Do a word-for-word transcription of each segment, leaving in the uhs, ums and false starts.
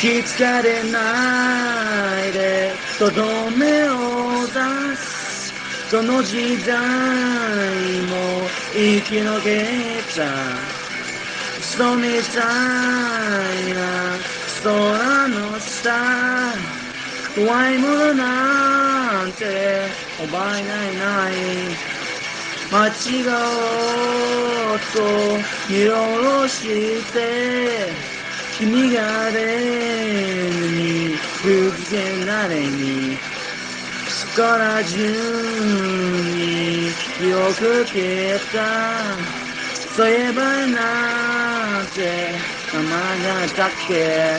気づかれないでとどめを出すその時代も生き抜けた嘘みたいな空の下怖いものなんて覚えないない間違おうと見下ろして君が例に不機嫌な例にそこら中によく消えたそういえばなんて名前があったっけ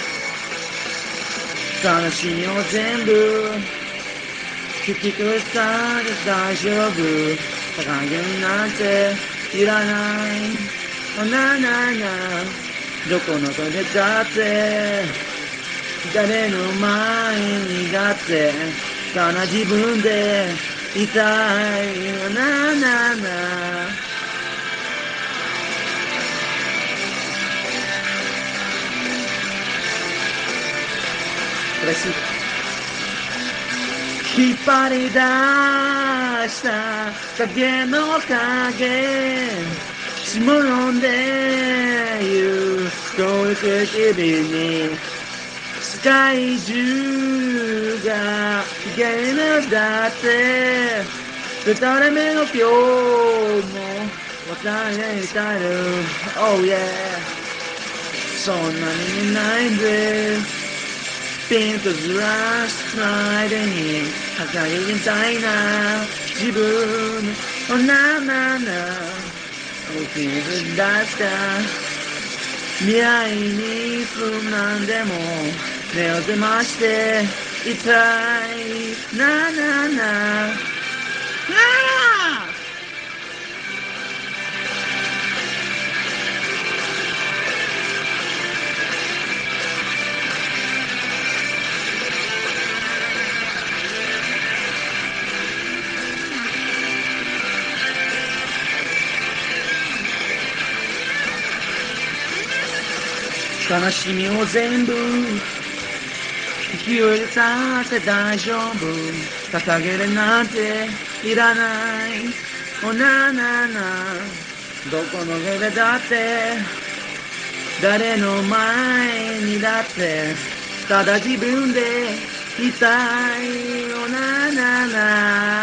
悲しみを全部聞き返したで大丈夫高げなんていらないあなななどこのトイレだって誰の前にだってただ自分でいたいななな嬉しい引っ張り出した影の影血も飲んでゆく遠く日々に世界中がゲームだって二人目の今日も渡れにたる Oh yeah そんなに見ないでピンとずらした間に掲げみたいな自分をななな起き出した未来に不満でも目を覚ましていたいななななあ悲しみを全部引き寄せたって大丈夫掲げるなんていらないおなななどこの上でだって誰の前にだってただ自分でいたいおななな